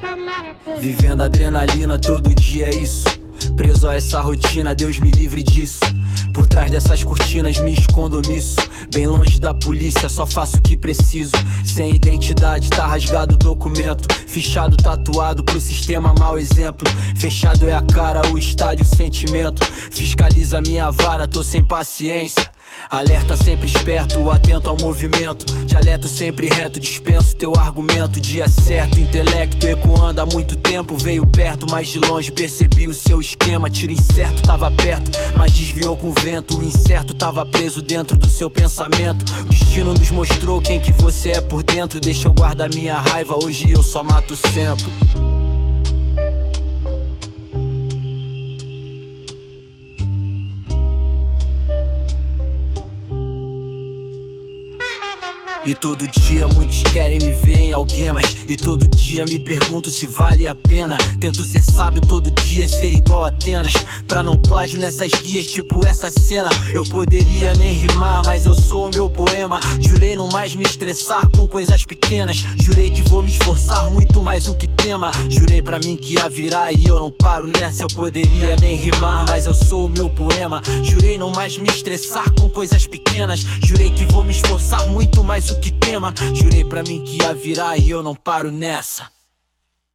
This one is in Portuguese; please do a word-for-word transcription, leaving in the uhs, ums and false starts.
Vivendo adrenalina todo dia, é isso. Preso a essa rotina, Deus me livre disso. Por trás dessas cortinas me escondo nisso. Bem longe da polícia, só faço o que preciso. Sem identidade, tá rasgado o documento. Fichado, tatuado pro sistema, mau exemplo. Fechado é a cara, o estádio, o sentimento. Fiscaliza minha vara, tô sem paciência. Alerta sempre esperto, atento ao movimento. Dialeto sempre reto, dispenso teu argumento. Dia certo, intelecto ecoando há muito tempo. Veio perto, mas de longe percebi o seu esquema. Tiro incerto, tava perto, mas desviou com o vento. O incerto tava preso dentro do seu pensamento. O destino nos mostrou quem que você é por dentro. Deixa eu guardar minha raiva, hoje eu só mato sempre. E todo dia muitos querem me ver em algemas. E todo dia me pergunto se vale a pena. Tento ser sábio todo dia, ser igual a Atenas. Pra não plágio nessas guias, tipo essa cena. Eu poderia nem rimar, mas eu sou o meu poema. Jurei não mais me estressar com coisas pequenas. Jurei que vou me esforçar muito mais o que tema. Jurei pra mim que ia virar e eu não paro nessa. Eu poderia nem rimar, mas eu sou o meu poema. Jurei não mais me estressar com coisas pequenas. Jurei que vou me esforçar muito mais o que tema. Jurei pra mim que ia virar e eu não paro nessa.